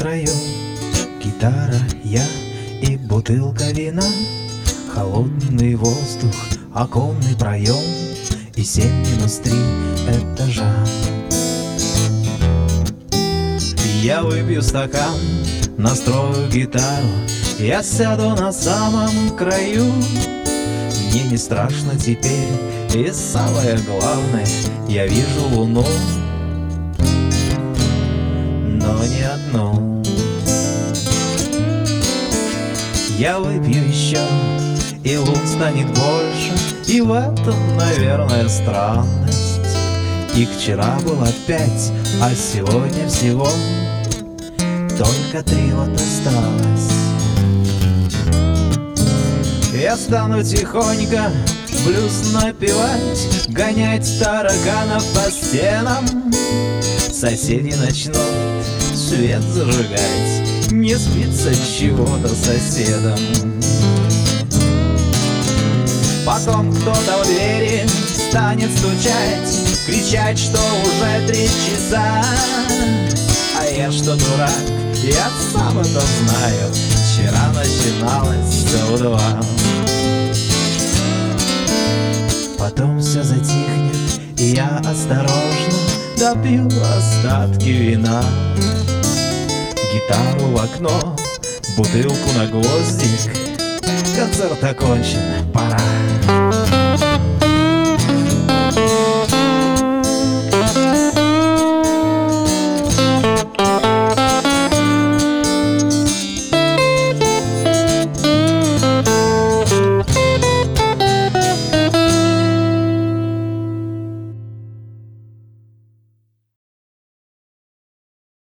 втроем: гитара, я и бутылка вина, холодный воздух, оконный проем и 7-3 этажа. Я выпью стакан, настрою гитару, я сяду на самом краю. Мне не страшно теперь, и самое главное, я вижу луну, но не одну. Я выпью еще, и лун станет больше, и в этом, наверное, странность. Их вчера было 5, а сегодня всего только 3 вот осталось. Я стану тихонько блюз напевать, гонять тараканов по стенам. Соседи начнут свет зажигать, не спится чего-то соседам. Потом кто-то в двери станет стучать, кричать, что уже 3 часа. А я что, дурак? Я сам это знаю, вчера начиналось все в 2. Потом все затихнет, и я осторожно допью остатки вина. Гитару в окно, бутылку на гвоздик, концерт окончен, пора.